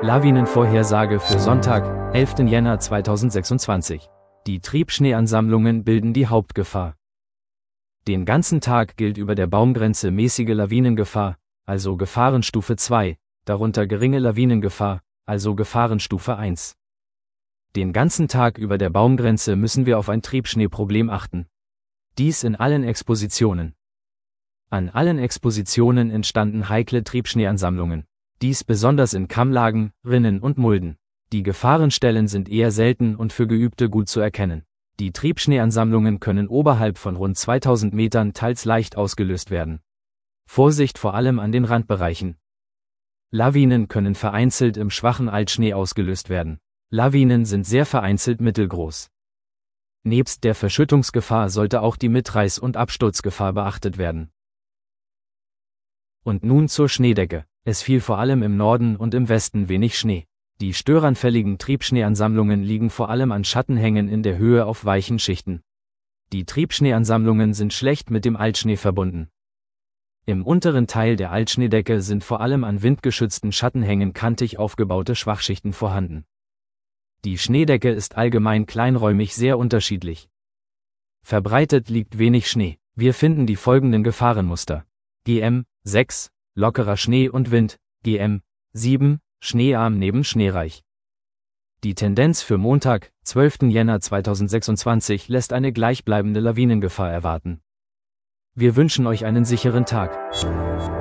Lawinenvorhersage für Sonntag, 11. Jänner 2026. Die Triebschneeansammlungen bilden die Hauptgefahr. Den ganzen Tag gilt über der Baumgrenze mäßige Lawinengefahr, also Gefahrenstufe 2, darunter geringe Lawinengefahr, also Gefahrenstufe 1. Den ganzen Tag über der Baumgrenze müssen wir auf ein Triebschneeproblem achten. Dies in allen Expositionen. An allen Expositionen entstanden heikle Triebschneeansammlungen. Dies besonders in Kammlagen, Rinnen und Mulden. Die Gefahrenstellen sind eher selten und für Geübte gut zu erkennen. Die Triebschneeansammlungen können oberhalb von rund 2000 Metern teils leicht ausgelöst werden. Vorsicht vor allem an den Randbereichen. Lawinen können vereinzelt im schwachen Altschnee ausgelöst werden. Lawinen sind sehr vereinzelt mittelgroß. Nebst der Verschüttungsgefahr sollte auch die Mitreiß- und Absturzgefahr beachtet werden. Und nun zur Schneedecke. Es fiel vor allem im Norden und im Westen wenig Schnee. Die störanfälligen Triebschneeansammlungen liegen vor allem an Schattenhängen in der Höhe auf weichen Schichten. Die Triebschneeansammlungen sind schlecht mit dem Altschnee verbunden. Im unteren Teil der Altschneedecke sind vor allem an windgeschützten Schattenhängen kantig aufgebaute Schwachschichten vorhanden. Die Schneedecke ist allgemein kleinräumig sehr unterschiedlich. Verbreitet liegt wenig Schnee. Wir finden die folgenden Gefahrenmuster. GM 6, lockerer Schnee und Wind, GM 7, schneearm neben schneereich. Die Tendenz für Montag, 12. Jänner 2026 lässt eine gleichbleibende Lawinengefahr erwarten. Wir wünschen euch einen sicheren Tag.